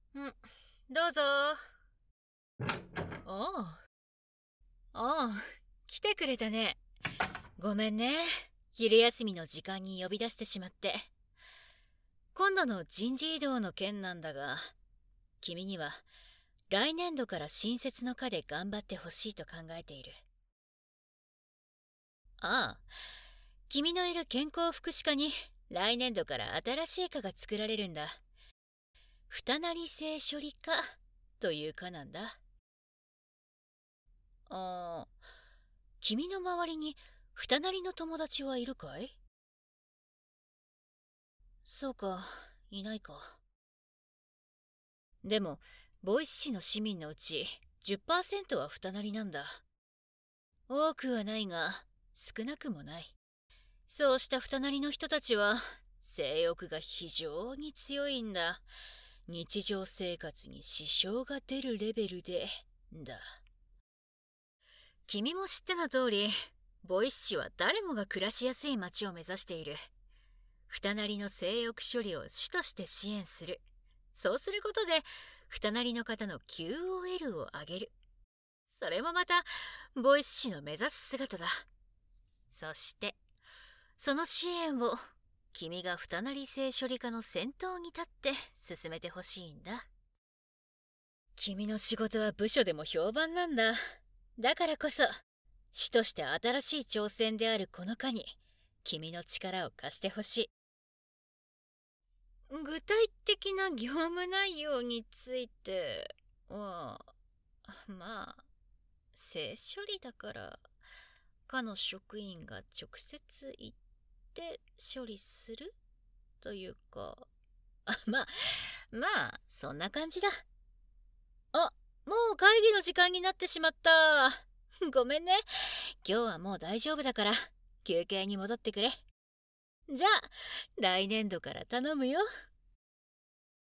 どうぞ。おう。おう、来てくれたね。ごめんね。昼休みの時間に呼び出してしまって。今度の人事異動の件なんだが、君には来年度から新設の課で頑張ってほしいと考えている。ああ、君のいる健康福祉課に来年度から新しい課が作られるんだ。二なり性処理課という課なんだ。君の周りに二なりの友達はいるかい？そうか、いないか。でも、ボイス市の市民のうち10%は二なりなんだ。多くはないが、少なくもない。そうした二なりの人たちは、性欲が非常に強いんだ。日常生活に支障が出るレベルで、だ。君も知っての通り、ボイス市は誰もが暮らしやすい街を目指している。二なりの性欲処理を主として支援する。そうすることで、二なりの方の QOL を上げる。それもまた、ボイス市の目指す姿だ。そして、その支援を、君が二なり性処理課の先頭に立って進めてほしいんだ。君の仕事は部署でも評判なんだ。だからこそ、市として新しい挑戦であるこの課に、君の力を貸してほしい。具体的な業務内容については、まあ、性処理だから、課の職員が直接行って処理するというか、まあ、そんな感じだ。あ、もう会議の時間になってしまった。ごめんね。今日はもう大丈夫だから、休憩に戻ってくれ。じゃあ、来年度から頼むよ。